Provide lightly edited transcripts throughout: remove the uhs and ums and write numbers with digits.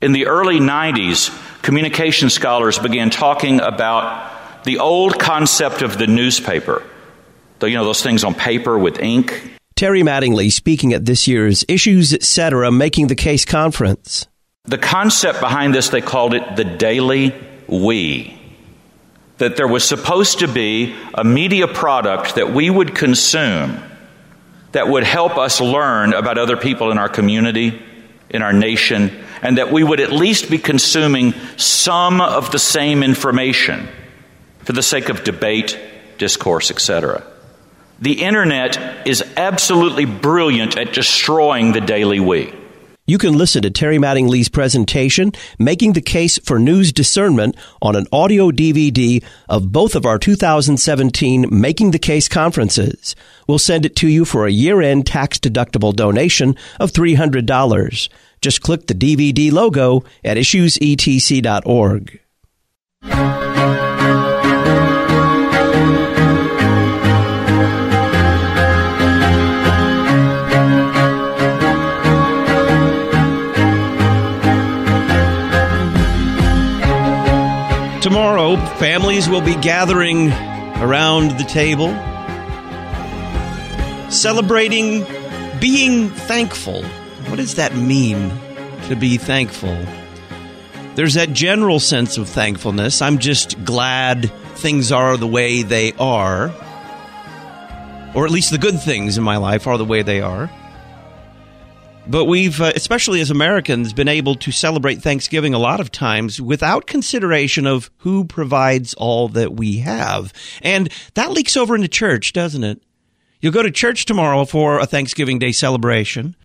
In the early 90s, communication scholars began talking about the old concept of the newspaper. Those things on paper with ink. Terry Mattingly speaking at this year's Issues Etc. Making the Case conference. The concept behind this, they called it the Daily We. That there was supposed to be a media product that we would consume that would help us learn about other people in our community, in our nation, and that we would at least be consuming some of the same information for the sake of debate, discourse, etc. The internet is absolutely brilliant at destroying the daily we. You can listen to Terry Mattingly's presentation, Making the Case for News Discernment, on an audio DVD of both of our 2017 Making the Case conferences. We'll send it to you for a year-end tax-deductible donation of $300. Just click the DVD logo at issuesetc.org. Tomorrow, families will be gathering around the table, celebrating being thankful. What does that mean, to be thankful? There's that general sense of thankfulness. I'm just glad things are the way they are, or at least the good things in my life are the way they are. But we've, especially as Americans, been able to celebrate Thanksgiving a lot of times without consideration of who provides all that we have. And that leaks over into church, doesn't it? You'll go to church tomorrow for a Thanksgiving Day celebration,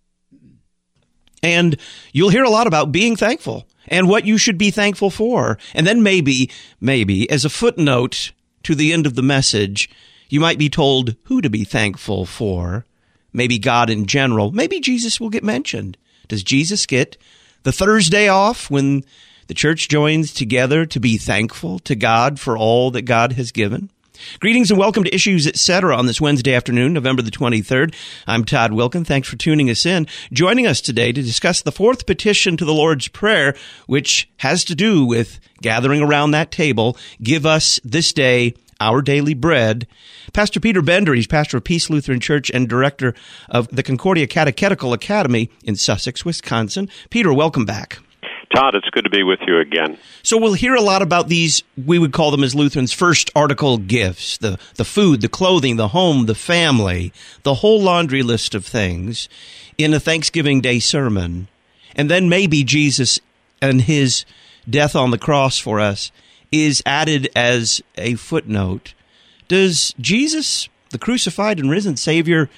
and you'll hear a lot about being thankful and what you should be thankful for. And then maybe, as a footnote to the end of the message, you might be told who to be thankful for. Maybe God in general. Maybe Jesus will get mentioned. Does Jesus get the Thursday off when the church joins together to be thankful to God for all that God has given? Greetings and welcome to Issues Etc. on this Wednesday afternoon, November the 23rd. I'm Todd Wilkin. Thanks for tuning us in. Joining us today to discuss the fourth petition to the Lord's Prayer, which has to do with gathering around that table. Give us this day our daily bread. Pastor Peter Bender, he's pastor of Peace Lutheran Church and director of the Concordia Catechetical Academy in Sussex, Wisconsin. Peter, welcome back. Todd, it's good to be with you again. So we'll hear a lot about these, we would call them as Lutherans, first article gifts, the food, the clothing, the home, the family, the whole laundry list of things in a Thanksgiving Day sermon. And then maybe Jesus and his death on the cross for us is added as a footnote. Does Jesus, the crucified and risen Savior,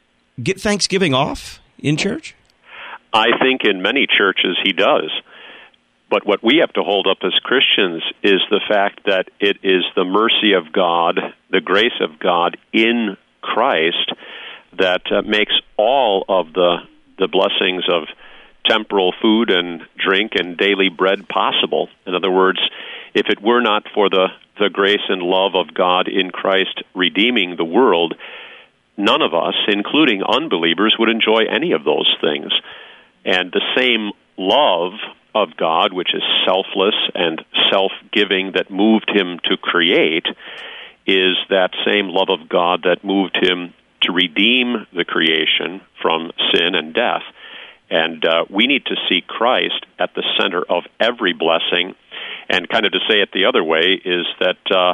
get Thanksgiving off in church? I think in many churches he does. But what we have to hold up as Christians is the fact that it is the mercy of God, the grace of God in Christ that makes all of the blessings of temporal food and drink and daily bread possible. In other words, if it were not for the grace and love of God in Christ redeeming the world, none of us, including unbelievers, would enjoy any of those things. And the same love of God, which is selfless and self-giving, that moved him to create, is that same love of God that moved him to redeem the creation from sin and death. And we need to see Christ at the center of every blessing. And kind of to say it the other way is that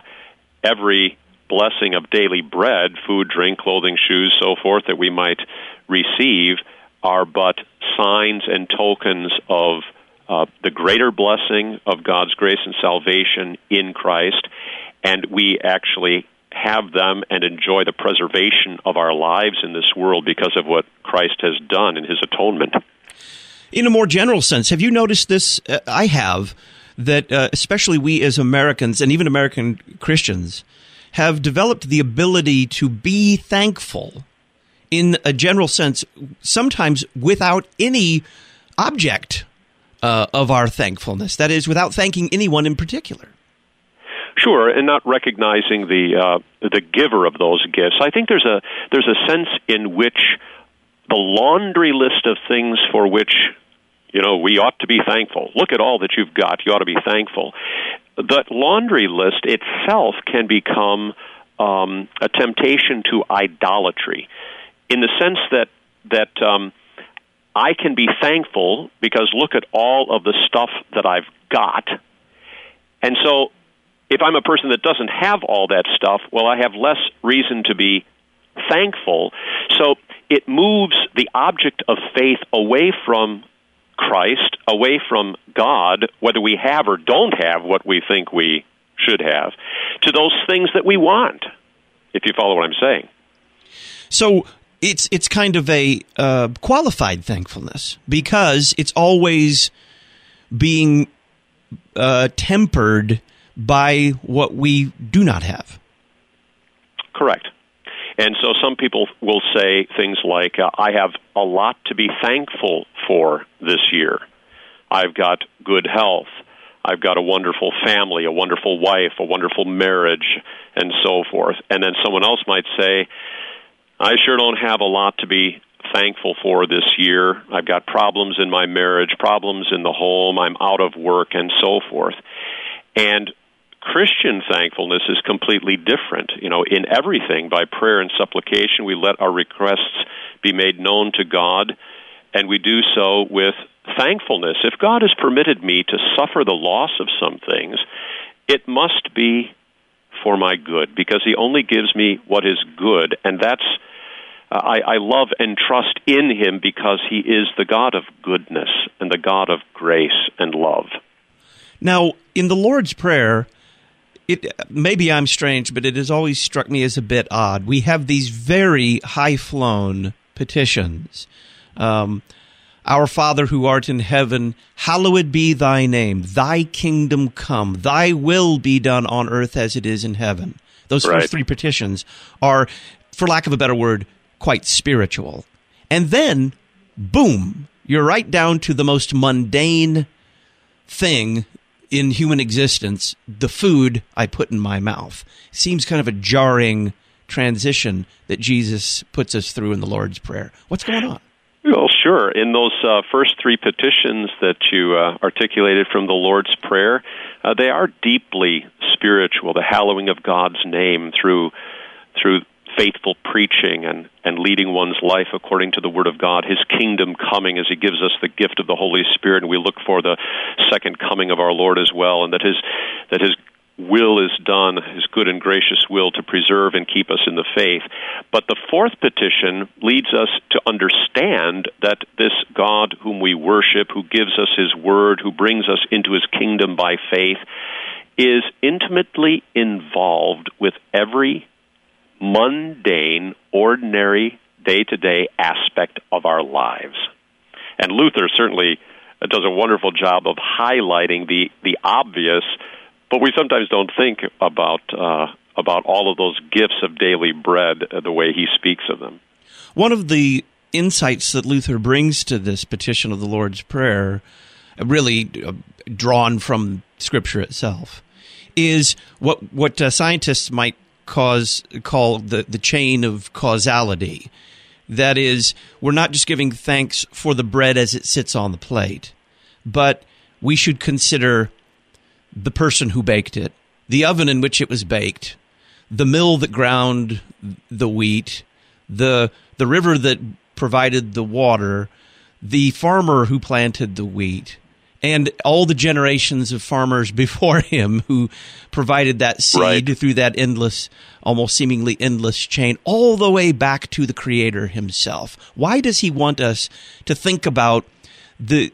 every blessing of daily bread, food, drink, clothing, shoes, so forth, that we might receive are but signs and tokens of the greater blessing of God's grace and salvation in Christ. And we actually have them and enjoy the preservation of our lives in this world because of what Christ has done in his atonement. In a more general sense, have you noticed this? I have. That especially we as Americans and even American Christians have developed the ability to be thankful in a general sense, sometimes without any object of our thankfulness. That is, without thanking anyone in particular. Sure, and not recognizing the giver of those gifts. I think there's a sense in which the laundry list of things for which we ought to be thankful. Look at all that you've got. You ought to be thankful. That laundry list itself can become a temptation to idolatry, in the sense that I can be thankful because look at all of the stuff that I've got. And so if I'm a person that doesn't have all that stuff, well, I have less reason to be thankful. So it moves the object of faith away from Christ, away from God, whether we have or don't have what we think we should have, to those things that we want, if you follow what I'm saying. So it's kind of a qualified thankfulness, because it's always being tempered by what we do not have. Correct. And so some people will say things like, I have a lot to be thankful for this year. I've got good health. I've got a wonderful family, a wonderful wife, a wonderful marriage, and so forth. And then someone else might say, I sure don't have a lot to be thankful for this year. I've got problems in my marriage, problems in the home, I'm out of work, and so forth. And Christian thankfulness is completely different. In everything, by prayer and supplication, we let our requests be made known to God, and we do so with thankfulness. If God has permitted me to suffer the loss of some things, it must be for my good, because He only gives me what is good, and that's I love and trust in Him because He is the God of goodness and the God of grace and love. Now, in the Lord's Prayer, maybe I'm strange, but it has always struck me as a bit odd. We have these very high-flown petitions. Our Father who art in heaven, hallowed be thy name. Thy kingdom come. Thy will be done on earth as it is in heaven. Those first three petitions are, for lack of a better word, quite spiritual. And then, boom, you're right down to the most mundane thing in human existence, the food I put in my mouth. Seems kind of a jarring transition that Jesus puts us through in the Lord's Prayer. What's going on? Well, sure. In those first three petitions that you articulated from the Lord's Prayer, they are deeply spiritual, the hallowing of God's name through faithful preaching and leading one's life according to the Word of God, His kingdom coming as He gives us the gift of the Holy Spirit, and we look for the second coming of our Lord as well, and that His will is done, His good and gracious will to preserve and keep us in the faith. But the fourth petition leads us to understand that this God whom we worship, who gives us His Word, who brings us into His kingdom by faith, is intimately involved with every mundane, ordinary, day-to-day aspect of our lives. And Luther certainly does a wonderful job of highlighting the obvious, but we sometimes don't think about all of those gifts of daily bread the way he speaks of them. One of the insights that Luther brings to this petition of the Lord's Prayer, really drawn from Scripture itself, is what scientists might call the chain of causality. That is, we're not just giving thanks for the bread as it sits on the plate, but we should consider the person who baked it, the oven in which it was baked, the mill that ground the wheat, the river that provided the water, the farmer who planted the wheat, and all the generations of farmers before him who provided that seed through that endless, almost seemingly endless chain, all the way back to the Creator Himself. Why does He want us to think about the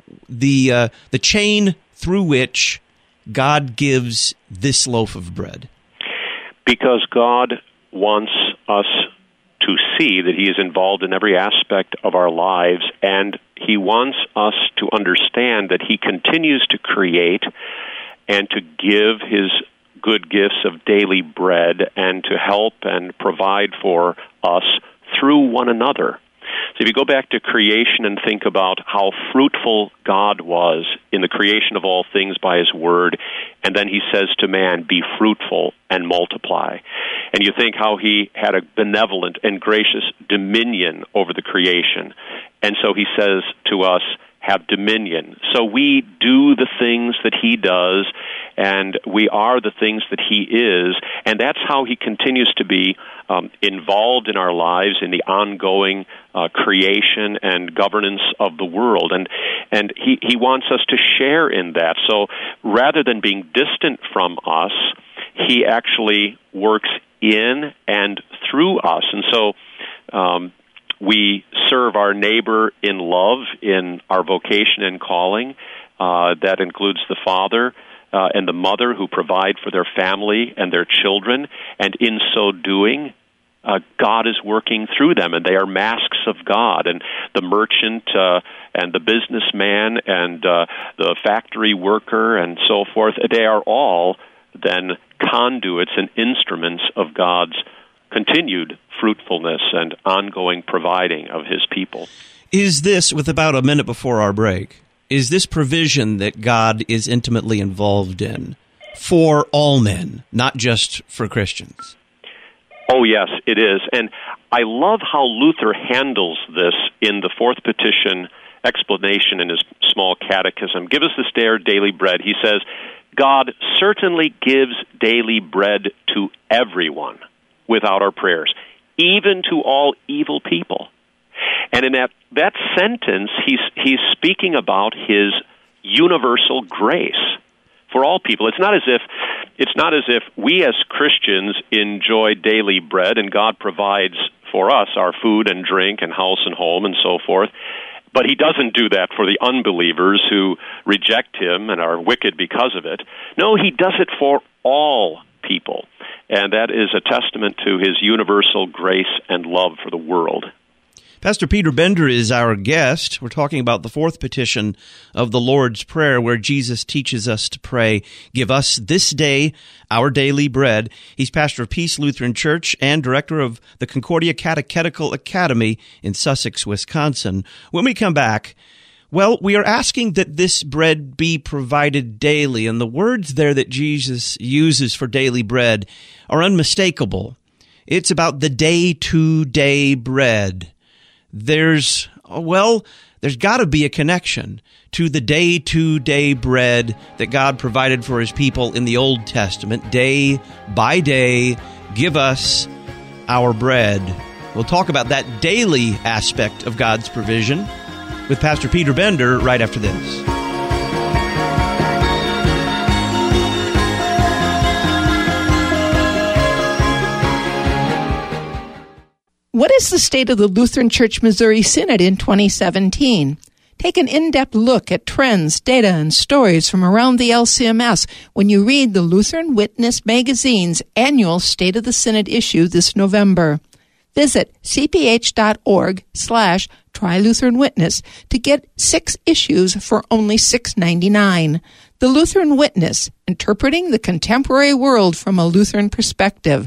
chain through which God gives this loaf of bread? Because God wants us to see that He is involved in every aspect of our lives, and He wants us to understand that He continues to create and to give His good gifts of daily bread and to help and provide for us through one another. So if you go back to creation and think about how fruitful God was in the creation of all things by His Word, and then He says to man, be fruitful and multiply. And you think how He had a benevolent and gracious dominion over the creation. And so He says to us, have dominion. So we do the things that he does, and we are the things that he is, and that's how he continues to be involved in our lives in the ongoing creation and governance of the world. And he wants us to share in that. So rather than being distant from us, he actually works in and through us. And so we serve our neighbor in love in our vocation and calling. That includes the father and the mother who provide for their family and their children. And in so doing, God is working through them, and they are masks of God. And the merchant and the businessman and the factory worker and so forth, they are all then conduits and instruments of God's continued fruitfulness and ongoing providing of his people. Is this, with about a minute before our break, is this provision that God is intimately involved in for all men, not just for Christians? Oh, yes, it is. And I love how Luther handles this in the fourth petition explanation in his small catechism. Give us this day our daily bread. He says, God certainly gives daily bread to everyone without our prayers, even to all evil people. And in that sentence, he's speaking about his universal grace for all people. It's not as if we as Christians enjoy daily bread and God provides for us our food and drink and house and home and so forth. But he doesn't do that for the unbelievers who reject him and are wicked because of it. No, he does it for all people. And that is a testament to his universal grace and love for the world. Pastor Peter Bender is our guest. We're talking about the fourth petition of the Lord's Prayer, where Jesus teaches us to pray, "Give us this day our daily bread." He's pastor of Peace Lutheran Church and director of the Concordia Catechetical Academy in Sussex, Wisconsin. When we come back, well, we are asking that this bread be provided daily, and the words there that Jesus uses for daily bread are unmistakable. It's about the day-to-day bread. There's got to be a connection to the day-to-day bread that God provided for his people in the Old Testament. Day by day, give us our bread. We'll talk about that daily aspect of God's provision with Pastor Peter Bender right after this. What is the state of the Lutheran Church Missouri Synod in 2017? Take an in-depth look at trends, data, and stories from around the LCMS when you read the Lutheran Witness magazine's annual State of the Synod issue this November. Visit cph.org/trylutheranwitness to get 6 issues for only $6.99. The Lutheran Witness, interpreting the contemporary world from a Lutheran perspective.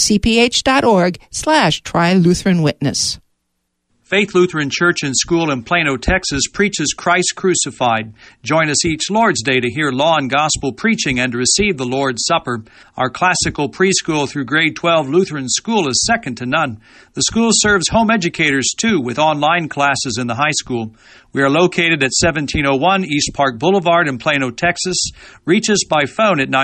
cph.org/trylutheranwitness. Faith Lutheran Church and School in Plano, Texas preaches Christ crucified. Join us each Lord's Day to hear law and gospel preaching and to receive the Lord's Supper. Our classical preschool through grade 12 Lutheran school is second to none. The school serves home educators, too, with online classes in the high school. We are located at 1701 East Park Boulevard in Plano, Texas. Reach us by phone at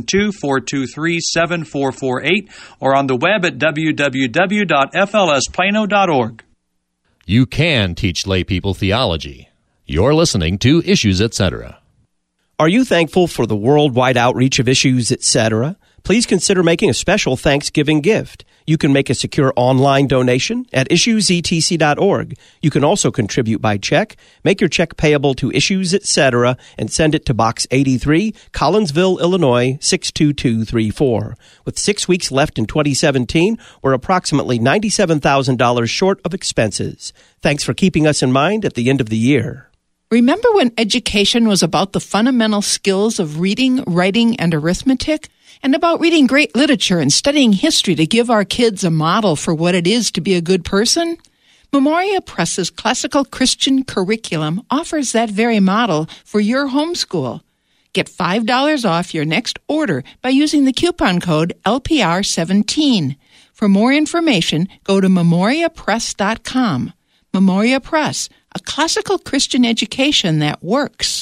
972-423-7448 or on the web at www.flsplano.org. You can teach lay people theology. You're listening to Issues, Etc. Are you thankful for the worldwide outreach of Issues, Etc.? Please consider making a special Thanksgiving gift. You can make a secure online donation at issuesetc.org. You can also contribute by check. Make your check payable to Issues, Etc. and send it to Box 83, Collinsville, Illinois, 62234. With 6 weeks left in 2017, we're approximately $97,000 short of expenses. Thanks for keeping us in mind at the end of the year. Remember when education was about the fundamental skills of reading, writing, and arithmetic? And about reading great literature and studying history to give our kids a model for what it is to be a good person? Memoria Press's classical Christian curriculum offers that very model for your homeschool. Get $5 off your next order by using the coupon code LPR17. For more information, go to memoriapress.com. Memoria Press, a classical Christian education that works.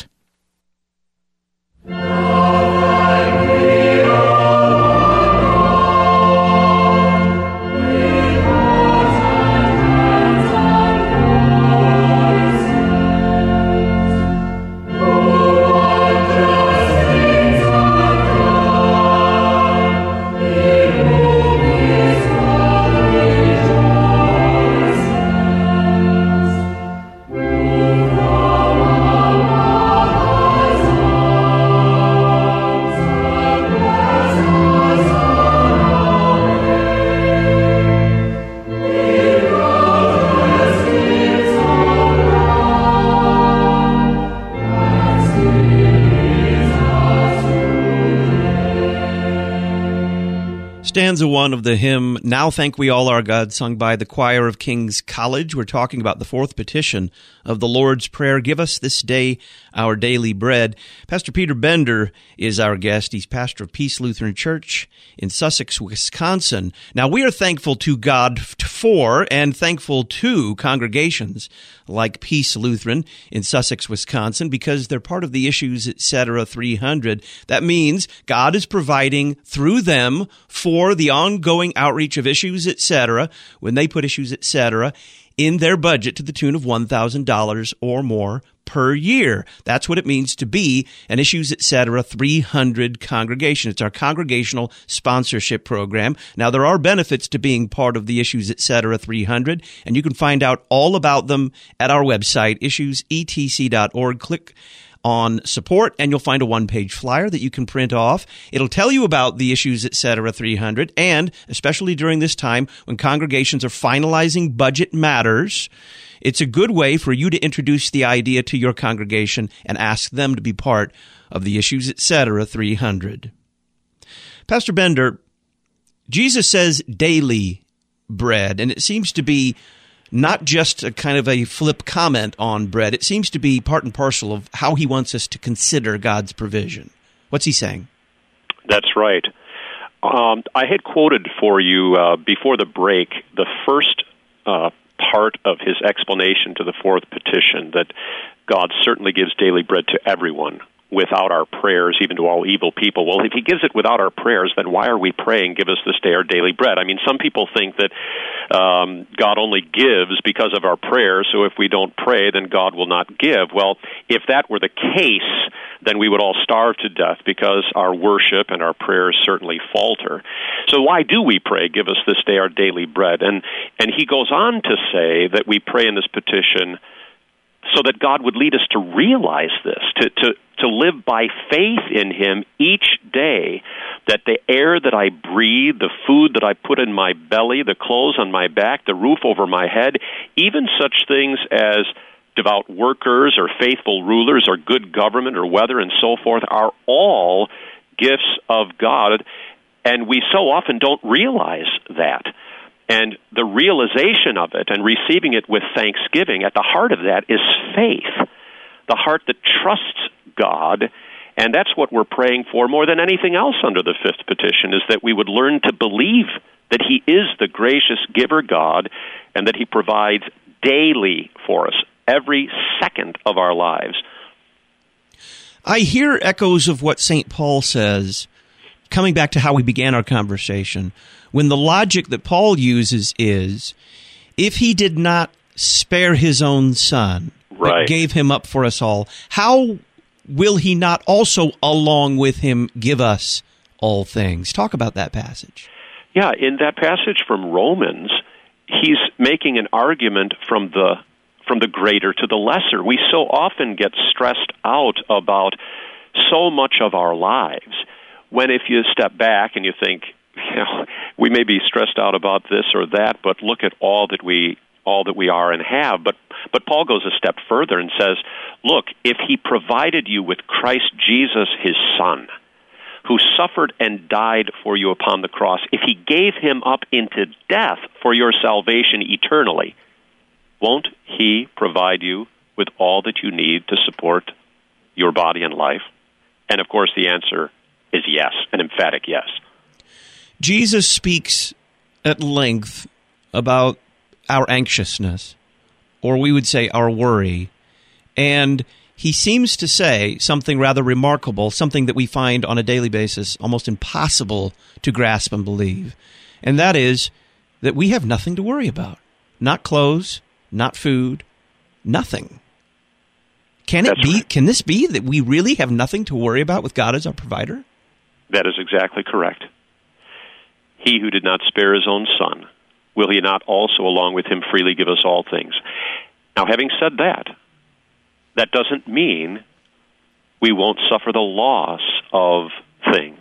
Stanza 1 of the hymn, Now Thank We All Our God, sung by the Choir of King's College. We're talking about the fourth petition of the Lord's Prayer, Give us this day our daily bread. Pastor Peter Bender is our guest. He's pastor of Peace Lutheran Church in Sussex, Wisconsin. Now, we are thankful to God for and thankful to congregations like Peace Lutheran in Sussex, Wisconsin, because they're part of the Issues Etc. 300. That means God is providing through them for the ongoing outreach of Issues Etc. when they put Issues Etc. in their budget to the tune of $1,000 or more per year. That's what it means to be an Issues Etc. 300 congregation. It's our congregational sponsorship program. Now, there are benefits to being part of the Issues Etc. 300, and you can find out all about them at our website, issuesetc.org. Click on support, and you'll find a one-page flyer that you can print off. It'll tell you about the Issues Etc. 300, and especially during this time when congregations are finalizing budget matters, it's a good way for you to introduce the idea to your congregation and ask them to be part of the Issues Etc. 300. Pastor Bender, Jesus says daily bread, and it seems to be not just a kind of a flip comment on bread. It seems to be part and parcel of how he wants us to consider God's provision. What's he saying? That's right. I had quoted for you before the break the first part of his explanation to the fourth petition, that God certainly gives daily bread to everyone without our prayers, even to all evil people. Well, if he gives it without our prayers, then why are we praying, give us this day our daily bread? I mean, some people think that God only gives because of our prayers, so if we don't pray, then God will not give. Well, if that were the case, then we would all starve to death because our worship and our prayers certainly falter. So why do we pray, give us this day our daily bread? And he goes on to say that we pray in this petition so that God would lead us to realize this, to live by faith in him each day, that the air that I breathe, the food that I put in my belly, the clothes on my back, the roof over my head, even such things as devout workers or faithful rulers or good government or weather and so forth are all gifts of God, and we so often don't realize that. And the realization of it and receiving it with thanksgiving, at the heart of that is faith, the heart that trusts God. And that's what we're praying for more than anything else under the fifth petition, is that we would learn to believe that he is the gracious giver God and that he provides daily for us, every second of our lives. I hear echoes of what St. Paul says, coming back to how we began our conversation, when the logic that Paul uses is, if he did not spare his own son, right, but gave him up for us all, how will he not also, along with him, give us all things? Talk about that passage. Yeah, in that passage from Romans, he's making an argument from the greater to the lesser. We so often get stressed out about so much of our lives, when if you step back and you think, we may be stressed out about this or that, but look at all that we are and have. But Paul goes a step further and says, look, if he provided you with Christ Jesus, his Son, who suffered and died for you upon the cross, if he gave him up into death for your salvation eternally, won't he provide you with all that you need to support your body and life? And of course the answer is yes, an emphatic yes. Jesus speaks at length about our anxiousness. or we would say our worry. And he seems to say something rather remarkable, something that we find on a daily basis almost impossible to grasp and believe. And that is that we have nothing to worry about. Not clothes, not food, nothing. Can this be that we really have nothing to worry about with God as our provider? That is exactly correct. He who did not spare his own son, will he not also along with him freely give us all things? Now, having said that, that doesn't mean we won't suffer the loss of things.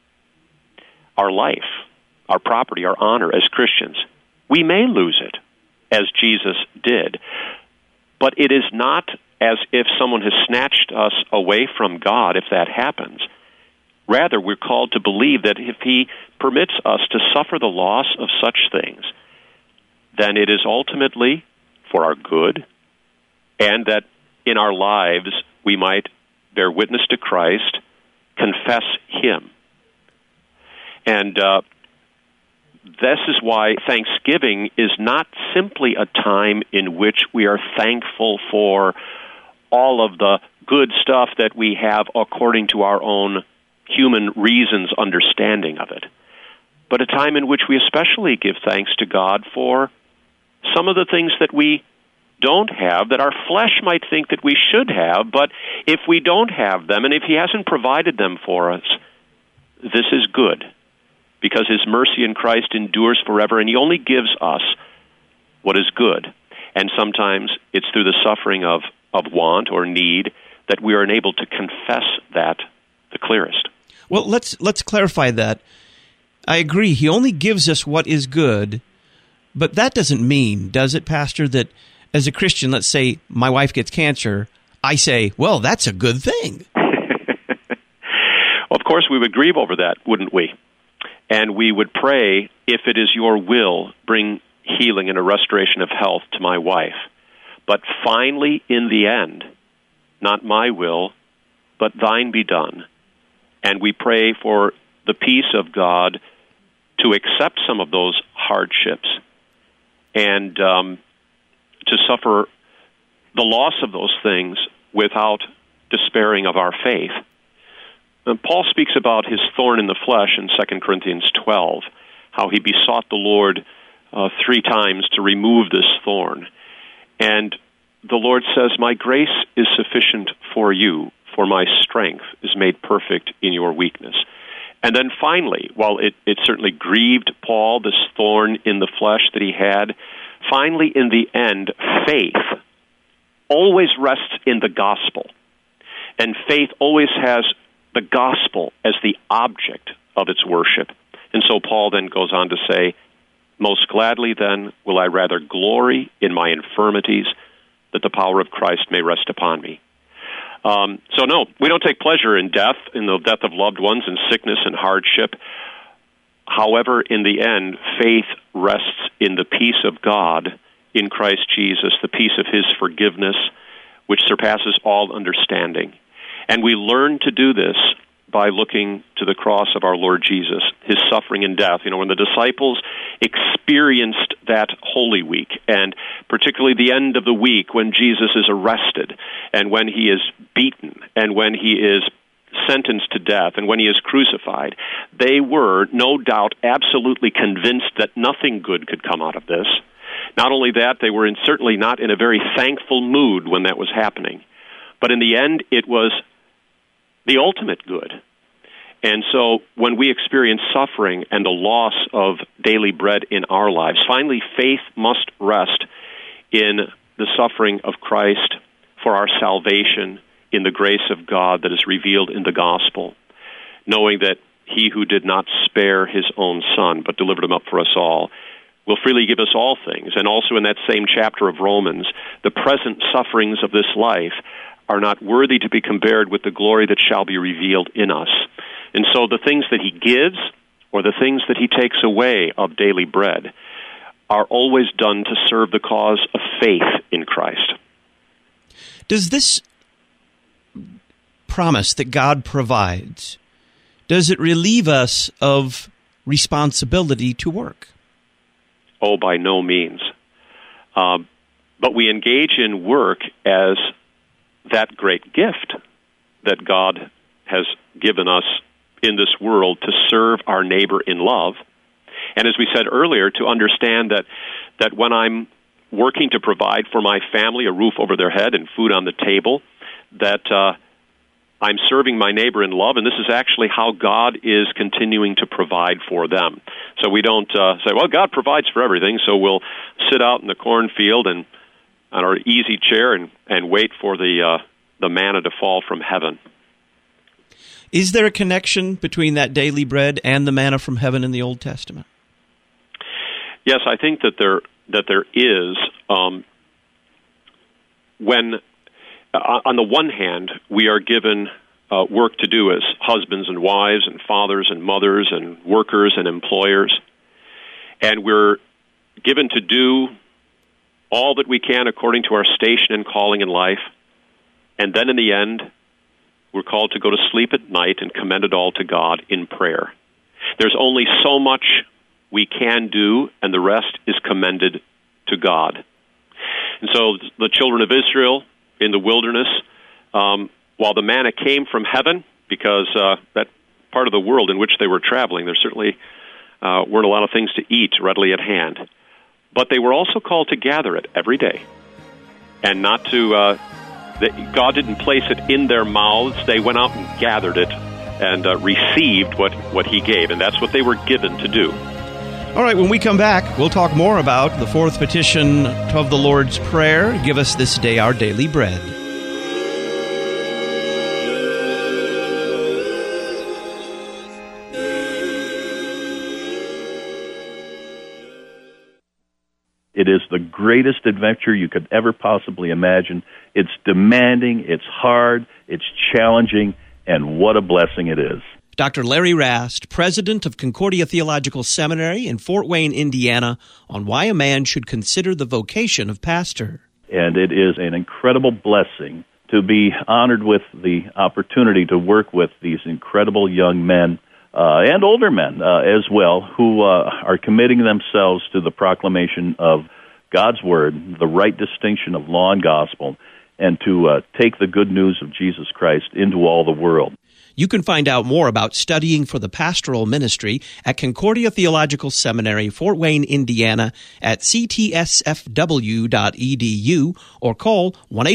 Our life, our property, our honor as Christians, we may lose it, as Jesus did. But it is not as if someone has snatched us away from God if that happens. Rather, we're called to believe that if he permits us to suffer the loss of such things, then it is ultimately for our good, and that in our lives we might bear witness to Christ, confess him. And this is why Thanksgiving is not simply a time in which we are thankful for all of the good stuff that we have according to our own human reason's understanding of it, but a time in which we especially give thanks to God for some of the things that we don't have, that our flesh might think that we should have, but if we don't have them, and if he hasn't provided them for us, this is good, because his mercy in Christ endures forever, and he only gives us what is good. And sometimes it's through the suffering of want or need that we are enabled to confess that the clearest. Well, let's clarify that. I agree, he only gives us what is good, but that doesn't mean, does it, Pastor, that as a Christian, let's say my wife gets cancer, I say, well, that's a good thing. Of course, we would grieve over that, wouldn't we? And we would pray, if it is your will, bring healing and a restoration of health to my wife. But finally, in the end, not my will, but thine be done. And we pray for the peace of God to accept some of those hardships and to suffer the loss of those things without despairing of our faith. And Paul speaks about his thorn in the flesh in 2 Corinthians 12, how he besought the Lord 3 times to remove this thorn. And the Lord says, my grace is sufficient for you, for my strength is made perfect in your weakness. And then finally, while it certainly grieved Paul, this thorn in the flesh that he had, finally in the end, faith always rests in the gospel. And faith always has the gospel as the object of its worship. And so Paul then goes on to say, most gladly then will I rather glory in my infirmities, that the power of Christ may rest upon me. So no, we don't take pleasure in death, in the death of loved ones, in sickness and hardship. However, in the end, faith rests in the peace of God in Christ Jesus, the peace of his forgiveness, which surpasses all understanding. And we learn to do this by looking to the cross of our Lord Jesus, his suffering and death. You know, when the disciples experienced that Holy Week, and particularly the end of the week when Jesus is arrested, and when he is beaten, and when he is sentenced to death, and when he is crucified, they were, no doubt, absolutely convinced that nothing good could come out of this. Not only that, they were certainly not in a very thankful mood when that was happening. But in the end, it was the ultimate good. And so when we experience suffering and the loss of daily bread in our lives, finally faith must rest in the suffering of Christ for our salvation, in the grace of God that is revealed in the gospel, knowing that he who did not spare his own son but delivered him up for us all will freely give us all things. And also in that same chapter of Romans, the present sufferings of this life are not worthy to be compared with the glory that shall be revealed in us. And so the things that he gives or the things that he takes away of daily bread are always done to serve the cause of faith in Christ. Does this promise that God provides, does it relieve us of responsibility to work? Oh, by no means. But we engage in work as that great gift that God has given us in this world to serve our neighbor in love. And as we said earlier, to understand that when I'm working to provide for my family a roof over their head and food on the table, that I'm serving my neighbor in love, and this is actually how God is continuing to provide for them. So we don't say, well, God provides for everything, so we'll sit out in the cornfield and on our easy chair and wait for the manna to fall from heaven. Is there a connection between that daily bread and the manna from heaven in the Old Testament? Yes, I think that there is. When on the one hand, we are given work to do as husbands and wives and fathers and mothers and workers and employers, and we're given to do all that we can according to our station and calling in life, and then in the end, we're called to go to sleep at night and commend it all to God in prayer. There's only so much we can do, and the rest is commended to God. And so the children of Israel in the wilderness, while the manna came from heaven, because that part of the world in which they were traveling, there certainly weren't a lot of things to eat readily at hand. But they were also called to gather it every day, and not to... God didn't place it in their mouths. They went out and gathered it and received what He gave, and that's what they were given to do. All right, when we come back, we'll talk more about the fourth petition of the Lord's Prayer, give us this day our daily bread. It is the greatest adventure you could ever possibly imagine. It's demanding, it's hard, it's challenging, and what a blessing it is. Dr. Larry Rast, president of Concordia Theological Seminary in Fort Wayne, Indiana, on why a man should consider the vocation of pastor. And it is an incredible blessing to be honored with the opportunity to work with these incredible young men and older men as well, who are committing themselves to the proclamation of God's Word, the right distinction of law and gospel, and to take the good news of Jesus Christ into all the world. You can find out more about studying for the pastoral ministry at Concordia Theological Seminary, Fort Wayne, Indiana, at ctsfw.edu or call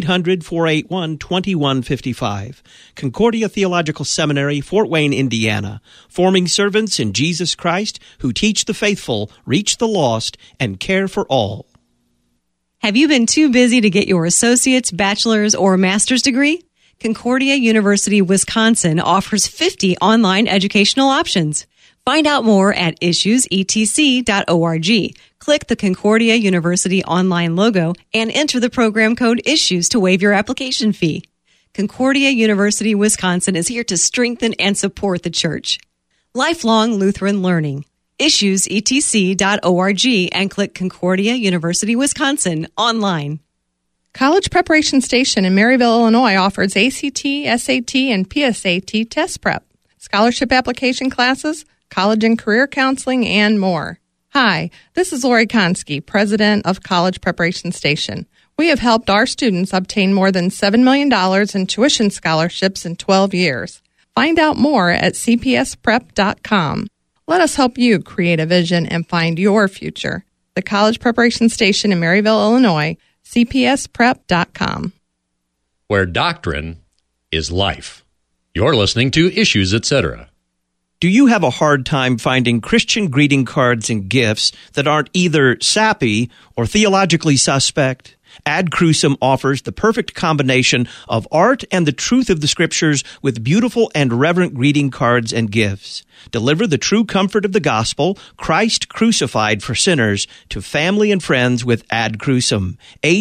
1-800-481-2155. Concordia Theological Seminary, Fort Wayne, Indiana, forming servants in Jesus Christ who teach the faithful, reach the lost, and care for all. Have you been too busy to get your associate's, bachelor's, or master's degree? Concordia University, Wisconsin offers 50 online educational options. Find out more at issuesetc.org. Click the Concordia University online logo and enter the program code ISSUES to waive your application fee. Concordia University, Wisconsin is here to strengthen and support the church. Lifelong Lutheran Learning. issuesetc.org and click Concordia University, Wisconsin online. College Preparation Station in Maryville, Illinois offers ACT, SAT, and PSAT test prep, scholarship application classes, college and career counseling, and more. Hi, this is Lori Konski, president of College Preparation Station. We have helped our students obtain more than $7 million in tuition scholarships in 12 years. Find out more at cpsprep.com. Let us help you create a vision and find your future. The College Preparation Station in Maryville, Illinois, cpsprep.com. Where doctrine is life. You're listening to Issues, Etc. Do you have a hard time finding Christian greeting cards and gifts that aren't either sappy or theologically suspect? Ad Crucem offers the perfect combination of art and the truth of the Scriptures with beautiful and reverent greeting cards and gifts. Deliver the true comfort of the gospel, Christ crucified for sinners, to family and friends with Ad Crucem.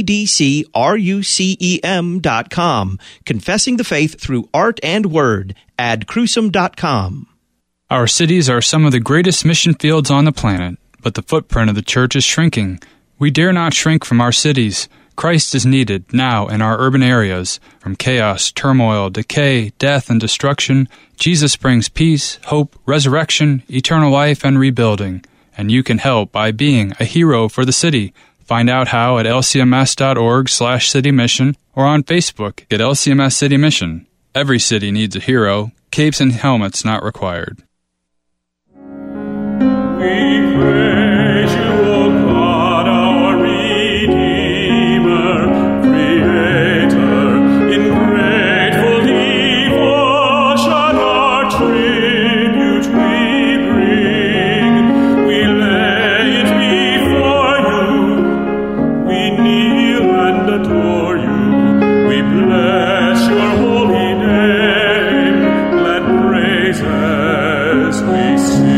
ADCRUCEM.com. Confessing the faith through art and word. AdCrucem.com. Our cities are some of the greatest mission fields on the planet, but the footprint of the church is shrinking. We dare not shrink from our cities. Christ is needed now in our urban areas. From chaos, turmoil, decay, death, and destruction, Jesus brings peace, hope, resurrection, eternal life, and rebuilding. And you can help by being a hero for the city. Find out how at lcms.org/City Mission or on Facebook at LCMS City Mission. Every city needs a hero. Capes and helmets not required. We praise you, O God, our Redeemer, Creator. In grateful devotion our tribute we bring. We lay it before you. We kneel and adore you. We bless your holy name. Glad praises we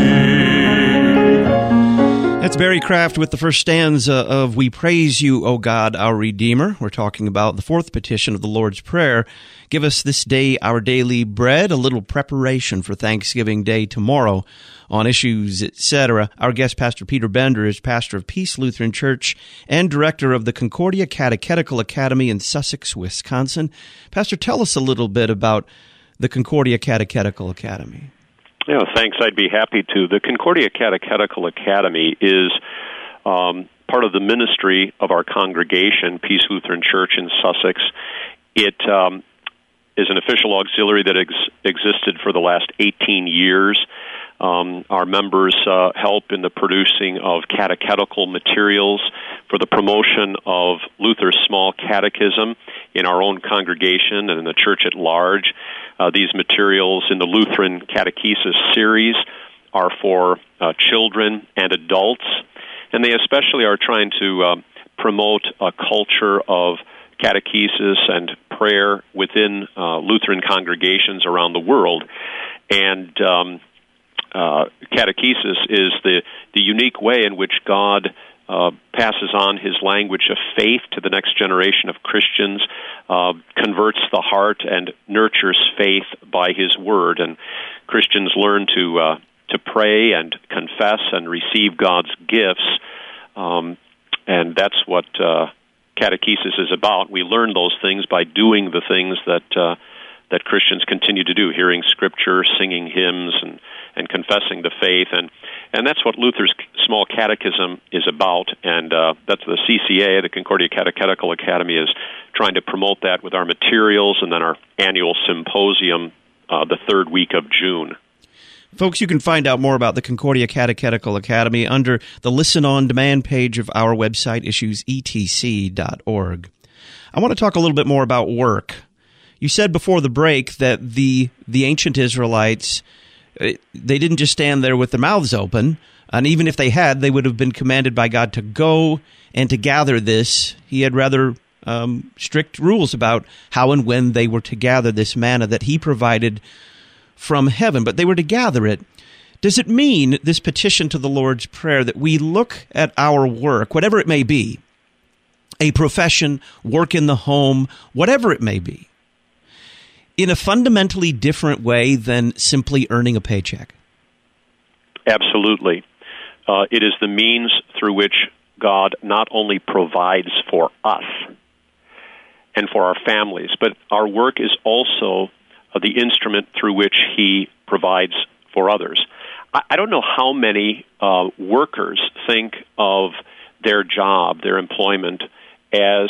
sing. That's Barry Kraft with the first stanza of We Praise You, O God, our Redeemer. We're talking about the fourth petition of the Lord's Prayer. Give us this day our daily bread, a little preparation for Thanksgiving Day tomorrow on Issues, etc. Our guest, Pastor Peter Bender, is pastor of Peace Lutheran Church and director of the Concordia Catechetical Academy in Sussex, Wisconsin. Pastor, tell us a little bit about the Concordia Catechetical Academy. Yeah, thanks. I'd be happy to. The Concordia Catechetical Academy is part of the ministry of our congregation, Peace Lutheran Church in Sussex. It is an official auxiliary that existed for the last 18 years. Our members help in the producing of catechetical materials for the promotion of Luther's small catechism in our own congregation and in the church at large. These materials in the Lutheran Catechesis series are for children and adults, and they especially are trying to promote a culture of catechesis and prayer within Lutheran congregations around the world. And catechesis is the unique way in which God passes on his language of faith to the next generation of Christians, converts the heart and nurtures faith by his word. And Christians learn to pray and confess and receive God's gifts, and that's what catechesis is about. We learn those things by doing the things that Christians continue to do, hearing Scripture, singing hymns, and confessing the faith. And that's what Luther's Small Catechism is about, and that's the CCA, the Concordia Catechetical Academy, is trying to promote that with our materials and then our annual symposium the third week of June. Folks, you can find out more about the Concordia Catechetical Academy under the Listen On Demand page of our website, issuesetc.org. I want to talk a little bit more about work. You said before the break that the ancient Israelites, they didn't just stand there with their mouths open, and even if they had, they would have been commanded by God to go and to gather this. He had rather strict rules about how and when they were to gather this manna that he provided from heaven, but they were to gather it. Does it mean, this petition to the Lord's Prayer, that we look at our work, whatever it may be, a profession, work in the home, whatever it may be, in a fundamentally different way than simply earning a paycheck? Absolutely. It is the means through which God not only provides for us and for our families, but our work is also the instrument through which he provides for others. I don't know how many workers think of their job, their employment, as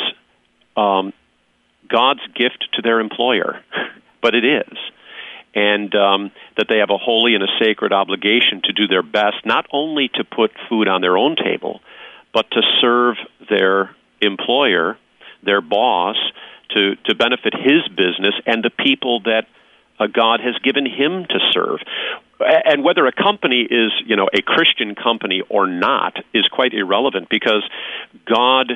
God's gift to their employer, but it is. And that they have a holy and a sacred obligation to do their best, not only to put food on their own table, but to serve their employer, their boss, to benefit his business and the people that God has given him to serve. And whether a company is, a Christian company or not is quite irrelevant, because God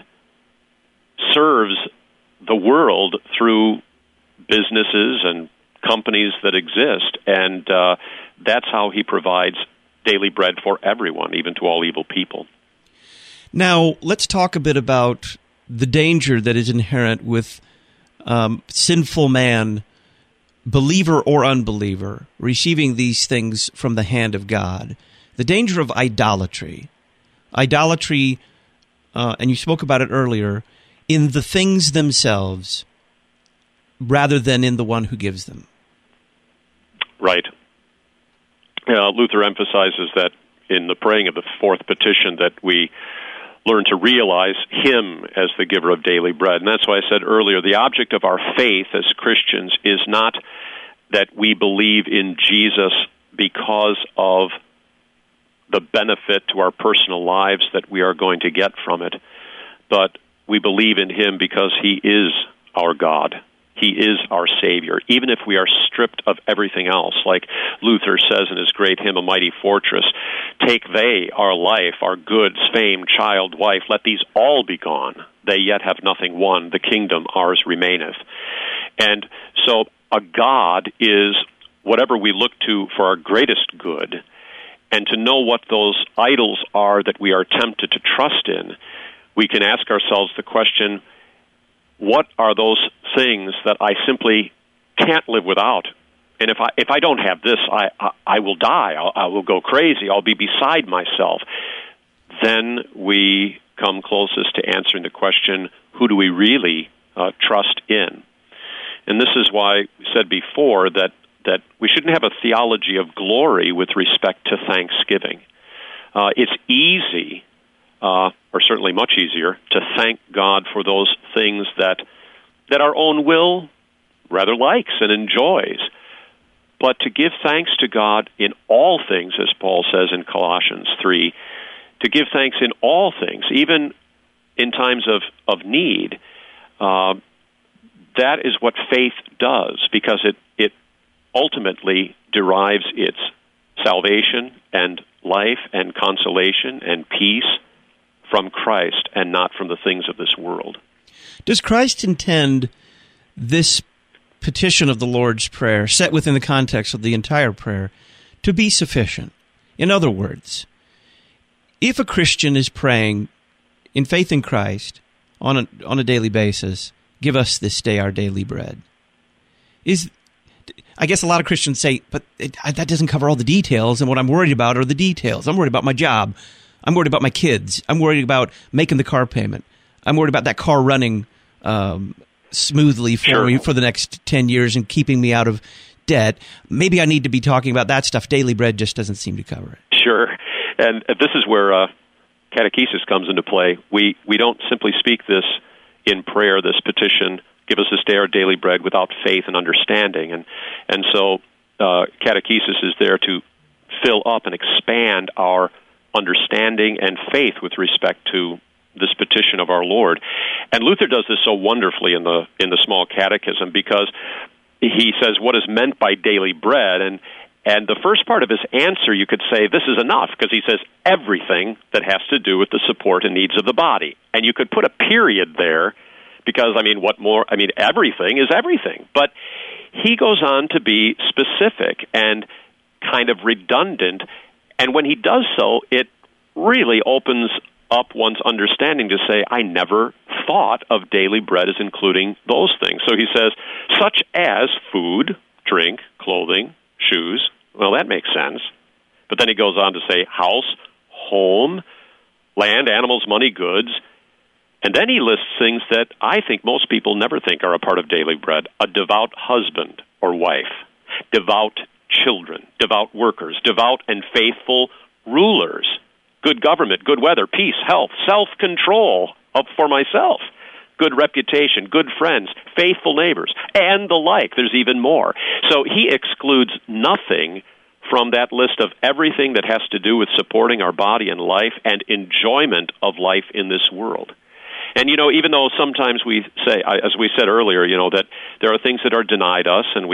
serves the world through businesses and companies that exist, and that's how he provides daily bread for everyone, even to all evil people. Now, let's talk a bit about the danger that is inherent with sinful man, believer or unbeliever, receiving these things from the hand of God. The danger of idolatry. Idolatry, and you spoke about it earlier, in the things themselves rather than in the one who gives them. Right. Luther emphasizes that in the praying of the fourth petition, that we learn to realize Him as the giver of daily bread. And that's why I said earlier, the object of our faith as Christians is not that we believe in Jesus because of the benefit to our personal lives that we are going to get from it, but we believe in Him because He is our God. He is our Savior, even if we are stripped of everything else. Like Luther says in his great hymn, A Mighty Fortress, take they our life, our goods, fame, child, wife, let these all be gone. They yet have nothing won, the kingdom ours remaineth. And so a God is whatever we look to for our greatest good, and to know what those idols are that we are tempted to trust in, we can ask ourselves the question, what are those things that I simply can't live without? And if I don't have this, I will die. I will go crazy. I'll be beside myself. Then we come closest to answering the question, who do we really trust in? And this is why I said before that we shouldn't have a theology of glory with respect to thanksgiving. It's easy, or certainly much easier, to thank God for those things that our own will rather likes and enjoys. But to give thanks to God in all things, as Paul says in Colossians 3, to give thanks in all things, even in times of need, that is what faith does, because it ultimately derives its salvation and life and consolation and peace from Christ and not from the things of this world. Does Christ intend this petition of the Lord's Prayer, set within the context of the entire prayer, to be sufficient? In other words, if a Christian is praying in faith in Christ on a daily basis, give us this day our daily bread, I guess a lot of Christians say, but that doesn't cover all the details, and what I'm worried about are the details. I'm worried about my job. I'm worried about my kids. I'm worried about making the car payment. I'm worried about that car running smoothly for me for the next 10 years and keeping me out of debt. Maybe I need to be talking about that stuff. Daily bread just doesn't seem to cover it. Sure. And this is where catechesis comes into play. We don't simply speak this in prayer, this petition, give us this day our daily bread, without faith and understanding. And so catechesis is there to fill up and expand our understanding and faith with respect to this petition of our Lord. And Luther does this so wonderfully in the Small Catechism, because he says what is meant by daily bread, and the first part of his answer, you could say, this is enough, because he says everything that has to do with the support and needs of the body. And you could put a period there, because, what more? Everything is everything. But he goes on to be specific and kind of redundant, and when he does so, it really opens up one's understanding to say, I never thought of daily bread as including those things. So he says, such as food, drink, clothing, shoes. Well, that makes sense. But then he goes on to say house, home, land, animals, money, goods. And then he lists things that I think most people never think are a part of daily bread. A devout husband or wife, devout children, devout workers, devout and faithful rulers, good government, good weather, peace, health, self-control for myself, good reputation, good friends, faithful neighbors, and the like. There's even more. So he excludes nothing from that list of everything that has to do with supporting our body and life and enjoyment of life in this world. And, even though sometimes we say, as we said earlier, that there are things that are denied us, and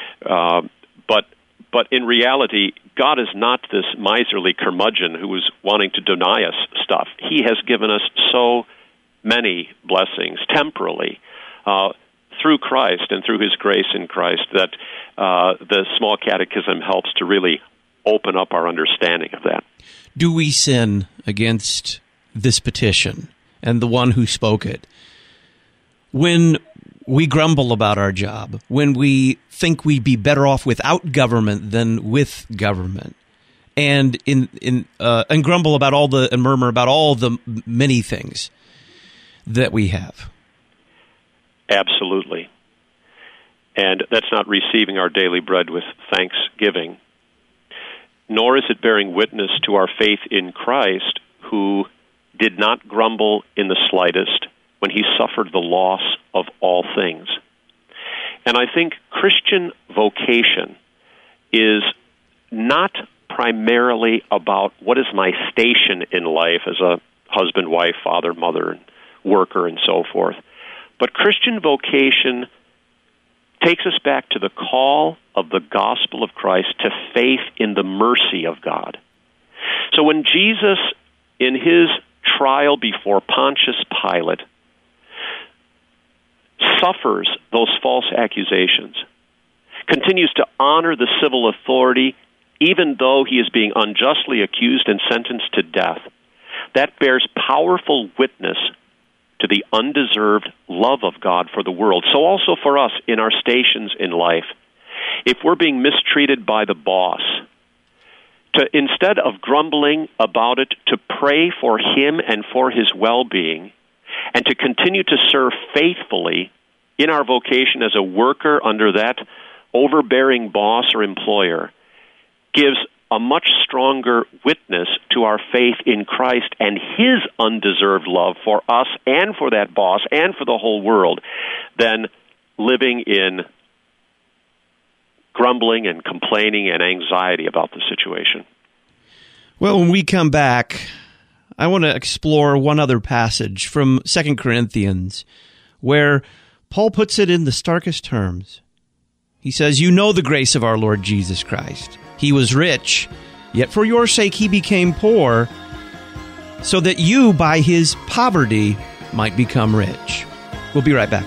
but in reality, God is not this miserly curmudgeon who is wanting to deny us stuff. He has given us so many blessings temporally through Christ and through His grace in Christ that the Small Catechism helps to really open up our understanding of that. Do we sin against this petition and the one who spoke it when we grumble about our job, when we think we'd be better off without government than with government, and and grumble about and murmur about all the many things that we have? Absolutely. And that's not receiving our daily bread with thanksgiving, nor is it bearing witness to our faith in Christ, who did not grumble in the slightest when he suffered the loss of all things. And I think Christian vocation is not primarily about what is my station in life as a husband, wife, father, mother, and worker, and so forth. But Christian vocation takes us back to the call of the gospel of Christ to faith in the mercy of God. So when Jesus, in his trial before Pontius Pilate, suffers those false accusations, continues to honor the civil authority even though he is being unjustly accused and sentenced to death, that bears powerful witness to the undeserved love of God for the world. So also for us in our stations in life, if we're being mistreated by the boss, to instead of grumbling about it, to pray for him and for his well-being, and to continue to serve faithfully in our vocation as a worker under that overbearing boss or employer, gives a much stronger witness to our faith in Christ and his undeserved love for us and for that boss and for the whole world than living in grumbling and complaining and anxiety about the situation. Well, when we come back, I want to explore one other passage from 2 Corinthians where Paul puts it in the starkest terms. He says, "You know the grace of our Lord Jesus Christ. He was rich, yet for your sake he became poor, so that you by his poverty might become rich." We'll be right back.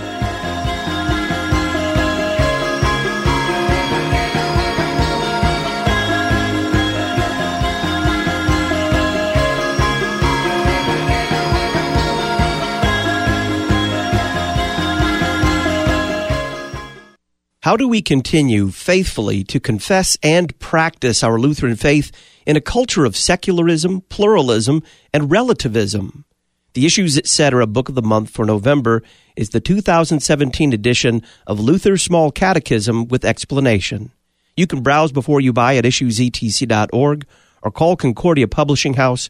How do we continue faithfully to confess and practice our Lutheran faith in a culture of secularism, pluralism, and relativism? The Issues Etc. Book of the Month for November is the 2017 edition of Luther's Small Catechism with Explanation. You can browse before you buy at issuesetc.org or call Concordia Publishing House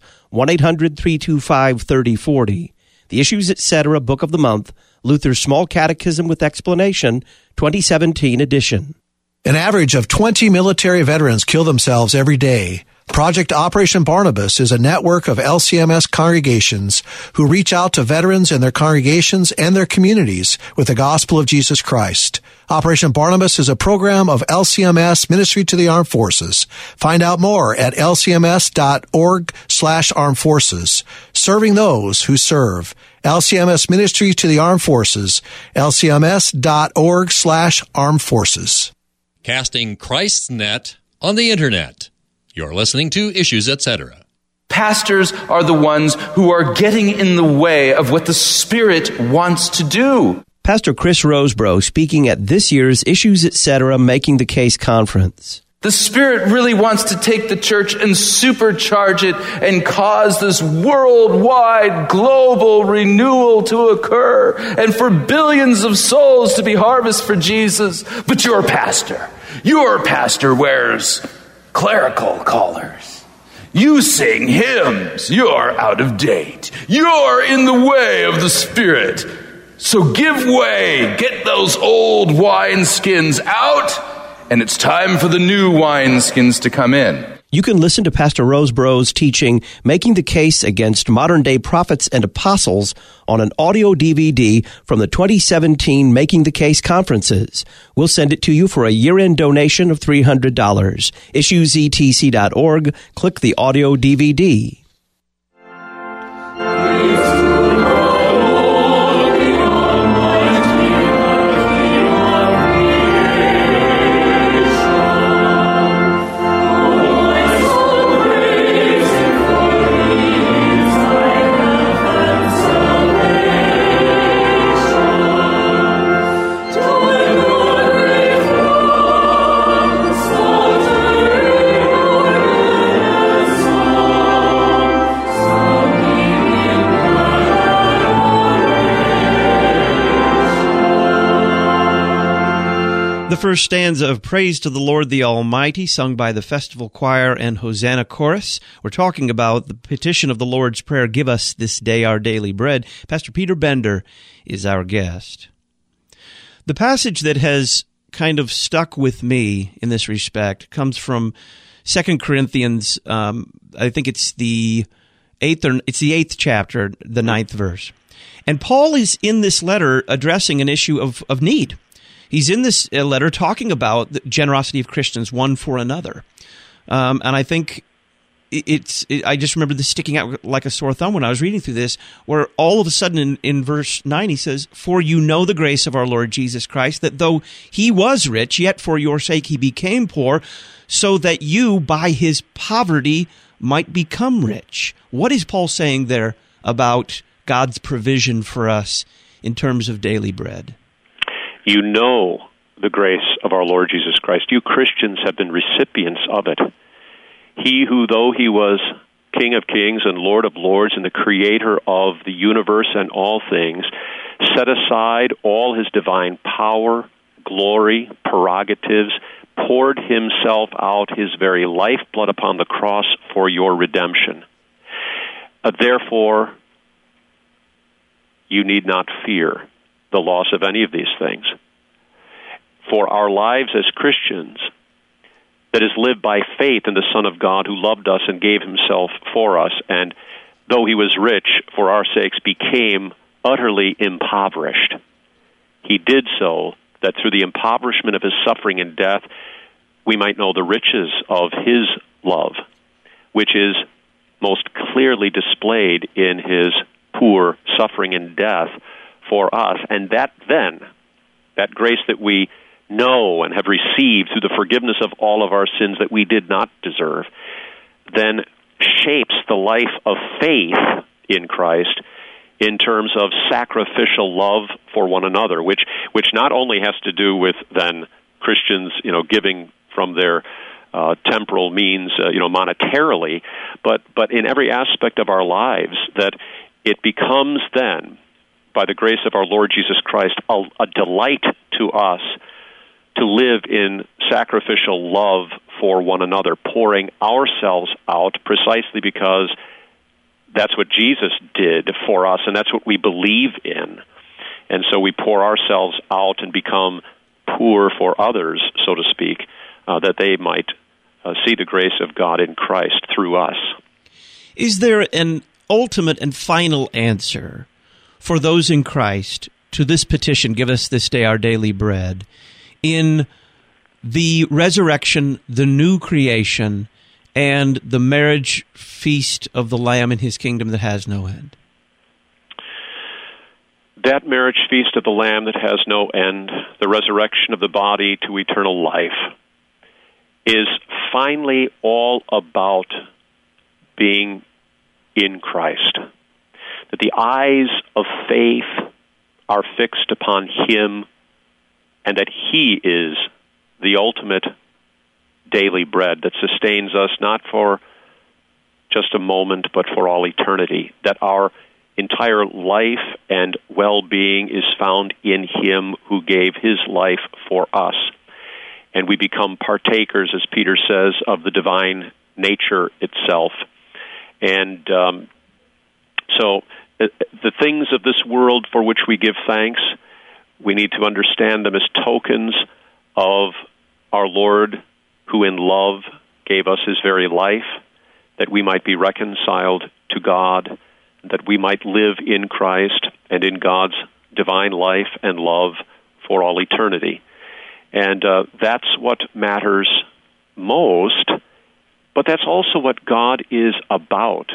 1-800-325-3040. The Issues Etc. Book of the Month, Luther's Small Catechism with Explanation, 2017 edition. An average of 20 military veterans kill themselves every day. Project Operation Barnabas is a network of LCMS congregations who reach out to veterans and their congregations and their communities with the gospel of Jesus Christ. Operation Barnabas is a program of LCMS Ministry to the Armed Forces. Find out more at lcms.org/armed forces. Serving those who serve. LCMS Ministry to the Armed Forces. lcms.org/armed forces. Casting Christ's net on the Internet. You're listening to Issues Etc. Pastors are the ones who are getting in the way of what the Spirit wants to do. Pastor Chris Rosebrough speaking at this year's Issues Etc. Making the Case conference. The Spirit really wants to take the church and supercharge it and cause this worldwide, global renewal to occur and for billions of souls to be harvested for Jesus. But your pastor wears clerical collars. You sing hymns. You're out of date. You're in the way of the Spirit. So give way. Get those old wineskins out, and it's time for the new wineskins to come in. You can listen to Pastor Rosebrough's teaching, Making the Case Against Modern-Day Prophets and Apostles, on an audio DVD from the 2017 Making the Case conferences. We'll send it to you for a year-end donation of $300. Issuesetc.org. Click the audio DVD. the first stanza of Praise to the Lord the Almighty, sung by the Festival Choir and Hosanna Chorus. We're talking about the petition of the Lord's Prayer, Give us this day our daily bread. Pastor Peter Bender is our guest. The passage that has kind of stuck with me in this respect comes from 2 Corinthians, I think it's the 8th chapter, the 9th verse. And Paul is in this letter addressing an issue of need. He's in this letter talking about the generosity of Christians one for another. And I think I just remember this sticking out like a sore thumb when I was reading through this, where all of a sudden in verse 9 he says, For you know the grace of our Lord Jesus Christ, that though he was rich, yet for your sake he became poor, so that you by his poverty might become rich. What is Paul saying there about God's provision for us in terms of daily bread? You know the grace of our Lord Jesus Christ. You Christians have been recipients of it. He who, though he was King of kings and Lord of lords and the creator of the universe and all things, set aside all his divine power, glory, prerogatives, poured himself out his very lifeblood upon the cross for your redemption. Therefore, you need not fear the loss of any of these things. For our lives as Christians, that is lived by faith in the Son of God who loved us and gave himself for us, and though he was rich, for our sakes became utterly impoverished. He did so that through the impoverishment of his suffering and death, we might know the riches of his love, which is most clearly displayed in his poor suffering and death for us. And that grace that we know and have received through the forgiveness of all of our sins that we did not deserve, then shapes the life of faith in Christ in terms of sacrificial love for one another, which not only has to do with then Christians, giving from their temporal means, monetarily, but in every aspect of our lives, that it becomes then, by the grace of our Lord Jesus Christ, a delight to us to live in sacrificial love for one another, pouring ourselves out precisely because that's what Jesus did for us, and that's what we believe in. And so we pour ourselves out and become poor for others, so to speak, that they might see the grace of God in Christ through us. Is there an ultimate and final answer for those in Christ to this petition, give us this day our daily bread, in the resurrection, the new creation, and the marriage feast of the Lamb in his kingdom that has no end? That marriage feast of the Lamb that has no end, the resurrection of the body to eternal life, is finally all about being in Christ. That the eyes of faith are fixed upon him, and that he is the ultimate daily bread that sustains us not for just a moment, but for all eternity. That our entire life and well-being is found in him who gave his life for us. And we become partakers, as Peter says, of the divine nature itself. And so the things of this world for which we give thanks, we need to understand them as tokens of our Lord, who in love gave us his very life, that we might be reconciled to God, that we might live in Christ and in God's divine life and love for all eternity. And that's what matters most, but that's also what God is about.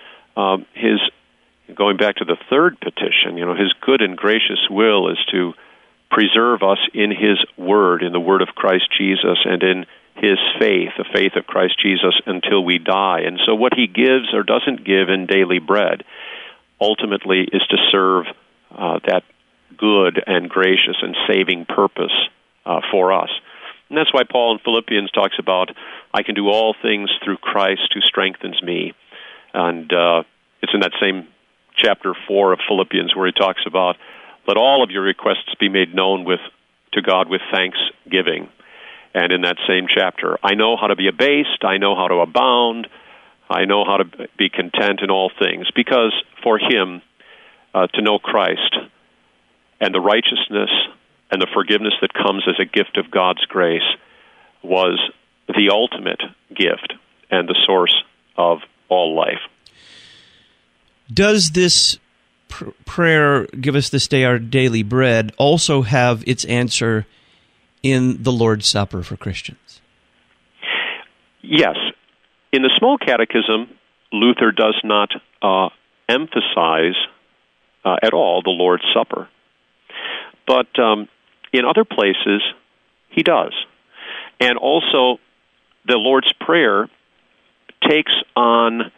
Going back to the third petition, his good and gracious will is to preserve us in his word, in the word of Christ Jesus, and in his faith, the faith of Christ Jesus, until we die. And so what he gives or doesn't give in daily bread ultimately is to serve that good and gracious and saving purpose for us. And that's why Paul in Philippians talks about, I can do all things through Christ who strengthens me. And it's in that same chapter 4 of Philippians where he talks about, let all of your requests be made known with to God with thanksgiving. And in that same chapter, I know how to be abased, I know how to abound, I know how to be content in all things, because for him to know Christ and the righteousness and the forgiveness that comes as a gift of God's grace was the ultimate gift and the source of all life. Does this prayer, give us this day our daily bread, also have its answer in the Lord's Supper for Christians? Yes. In the Small Catechism, Luther does not emphasize at all the Lord's Supper. But in other places, he does. And also, the Lord's Prayer takes on,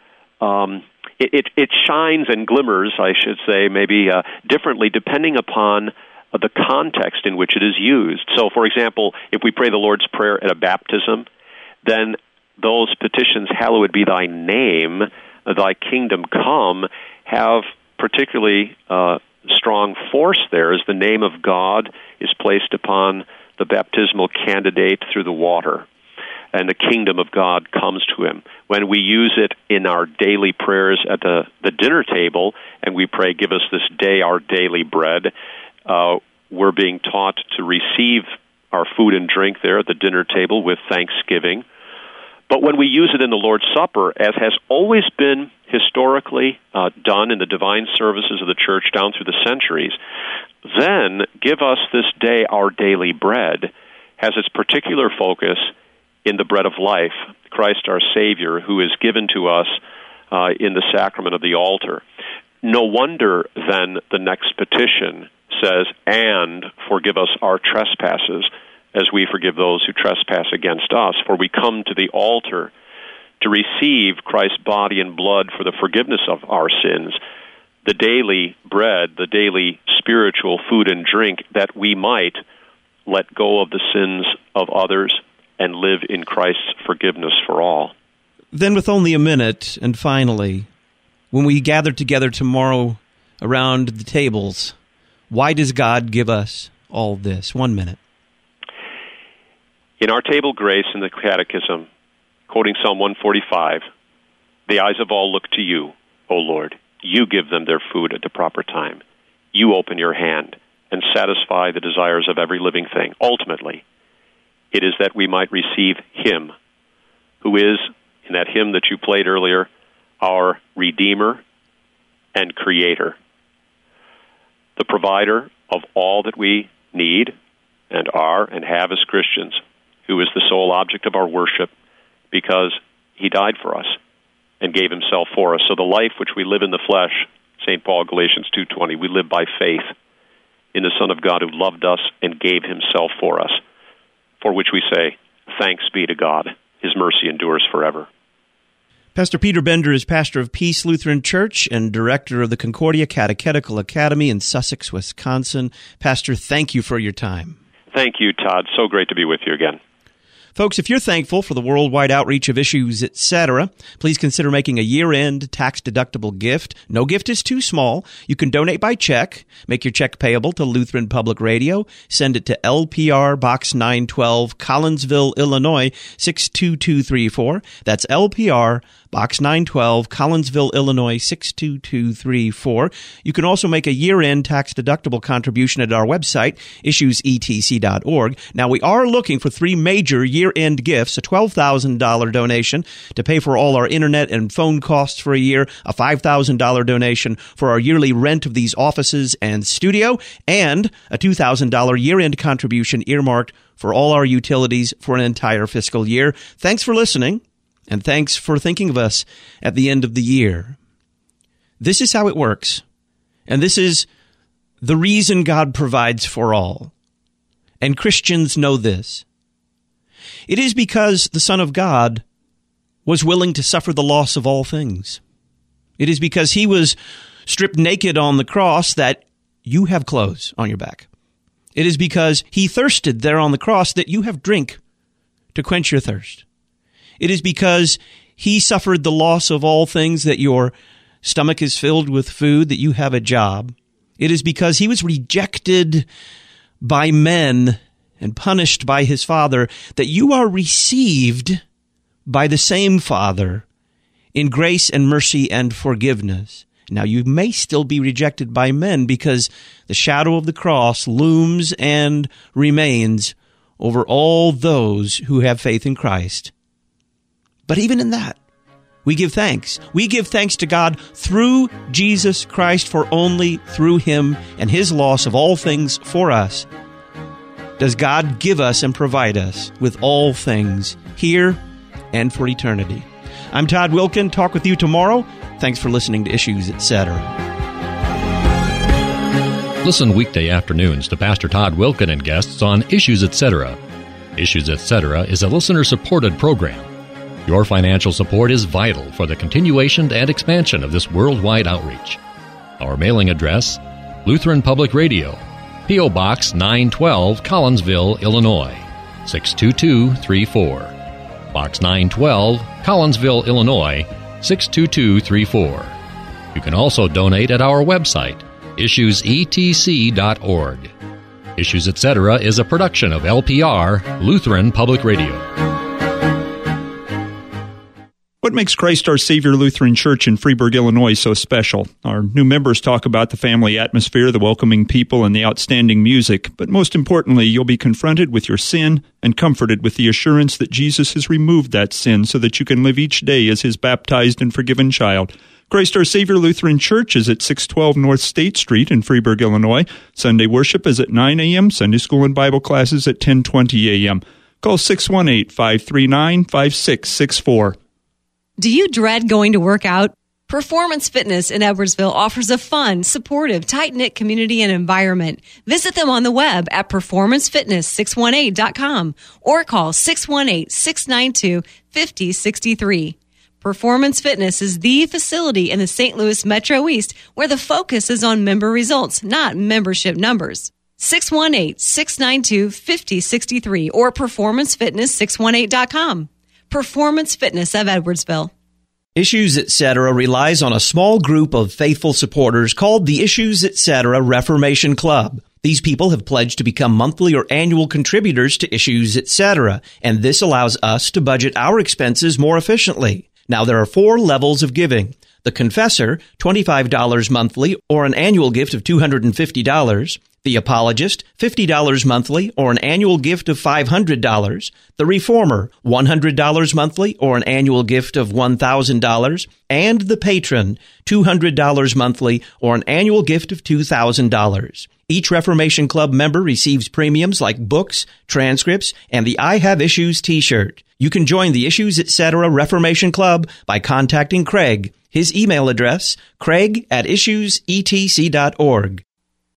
it shines and glimmers, I should say, maybe differently, depending upon the context in which it is used. So, for example, if we pray the Lord's Prayer at a baptism, then those petitions, hallowed be thy name, thy kingdom come, have particularly strong force there as the name of God is placed upon the baptismal candidate through the water, and the kingdom of God comes to him. When we use it in our daily prayers at the dinner table, and we pray, give us this day our daily bread, we're being taught to receive our food and drink there at the dinner table with thanksgiving. But when we use it in the Lord's Supper, as has always been historically done in the divine services of the Church down through the centuries, then give us this day our daily bread has its particular focus in the bread of life, Christ our Savior, who is given to us in the sacrament of the altar. No wonder, then, the next petition says, and forgive us our trespasses, as we forgive those who trespass against us. For we come to the altar to receive Christ's body and blood for the forgiveness of our sins, the daily bread, the daily spiritual food and drink, that we might let go of the sins of others and live in Christ's forgiveness for all. Then, with only a minute, and finally, when we gather together tomorrow around the tables, why does God give us all this? 1 minute. In our table grace in the Catechism, quoting Psalm 145, the eyes of all look to you, O Lord. You give them their food at the proper time. You open your hand and satisfy the desires of every living thing. Ultimately, it is that we might receive Him, who is, in that hymn that you played earlier, our Redeemer and Creator, the provider of all that we need and are and have as Christians, who is the sole object of our worship because He died for us and gave Himself for us. So the life which we live in the flesh, St. Paul, Galatians 2:20, we live by faith in the Son of God who loved us and gave Himself for us, for which we say, thanks be to God. His mercy endures forever. Pastor Peter Bender is pastor of Peace Lutheran Church and director of the Concordia Catechetical Academy in Sussex, Wisconsin. Pastor, thank you for your time. Thank you, Todd. So great to be with you again. Folks, if you're thankful for the worldwide outreach of Issues, etc., please consider making a year-end tax-deductible gift. No gift is too small. You can donate by check. Make your check payable to Lutheran Public Radio. Send it to LPR Box 912, Collinsville, Illinois, 62234. That's LPR Box 912, Collinsville, Illinois, 62234. You can also make a year-end tax-deductible contribution at our website, issuesetc.org. Now, we are looking for 3 major year-end gifts: a $12,000 donation to pay for all our internet and phone costs for a year, a $5,000 donation for our yearly rent of these offices and studio, and a $2,000 year-end contribution earmarked for all our utilities for an entire fiscal year. Thanks for listening. And thanks for thinking of us at the end of the year. This is how it works. And this is the reason God provides for all. And Christians know this. It is because the Son of God was willing to suffer the loss of all things. It is because He was stripped naked on the cross that you have clothes on your back. It is because He thirsted there on the cross that you have drink to quench your thirst. It is because He suffered the loss of all things that your stomach is filled with food, that you have a job. It is because He was rejected by men and punished by his Father, that you are received by the same Father in grace and mercy and forgiveness. Now, you may still be rejected by men because the shadow of the cross looms and remains over all those who have faith in Christ. But even in that, we give thanks. We give thanks to God through Jesus Christ, for only through him and his loss of all things for us does God give us and provide us with all things here and for eternity. I'm Todd Wilken. Talk with you tomorrow. Thanks for listening to Issues, Etc. Listen weekday afternoons to Pastor Todd Wilken and guests on Issues, Etc. Issues, Etc. is a listener-supported program. Your financial support is vital for the continuation and expansion of this worldwide outreach. Our mailing address, Lutheran Public Radio, P.O. Box 912, Collinsville, Illinois, 62234. Box 912, Collinsville, Illinois, 62234. You can also donate at our website, issuesetc.org. Issues, Etc. is a production of LPR, Lutheran Public Radio. What makes Christ Our Savior Lutheran Church in Freeburg, Illinois so special? Our new members talk about the family atmosphere, the welcoming people, and the outstanding music. But most importantly, you'll be confronted with your sin and comforted with the assurance that Jesus has removed that sin so that you can live each day as his baptized and forgiven child. Christ Our Savior Lutheran Church is at 612 North State Street in Freeburg, Illinois. Sunday worship is at 9 a.m., Sunday school and Bible classes at 10:20 a.m. Call 618-539-5664. Do you dread going to work out? Performance Fitness in Edwardsville offers a fun, supportive, tight-knit community and environment. Visit them on the web at performancefitness618.com or call 618-692-5063. Performance Fitness is the facility in the St. Louis Metro East where the focus is on member results, not membership numbers. 618-692-5063 or performancefitness618.com. Performance Fitness of Edwardsville. Issues, Etc. relies on a small group of faithful supporters called the Issues, Etc. Reformation Club. These people have pledged to become monthly or annual contributors to Issues, Etc., and this allows us to budget our expenses more efficiently. Now, there are 4 levels of giving. The Confessor, $25 monthly or an annual gift of $250. The Apologist, $50 monthly or an annual gift of $500. The Reformer, $100 monthly or an annual gift of $1,000. And the Patron, $200 monthly or an annual gift of $2,000. Each Reformation Club member receives premiums like books, transcripts, and the I Have Issues t-shirt. You can join the Issues, Etc. Reformation Club by contacting Craig. His email address, craig@issuesetc.org.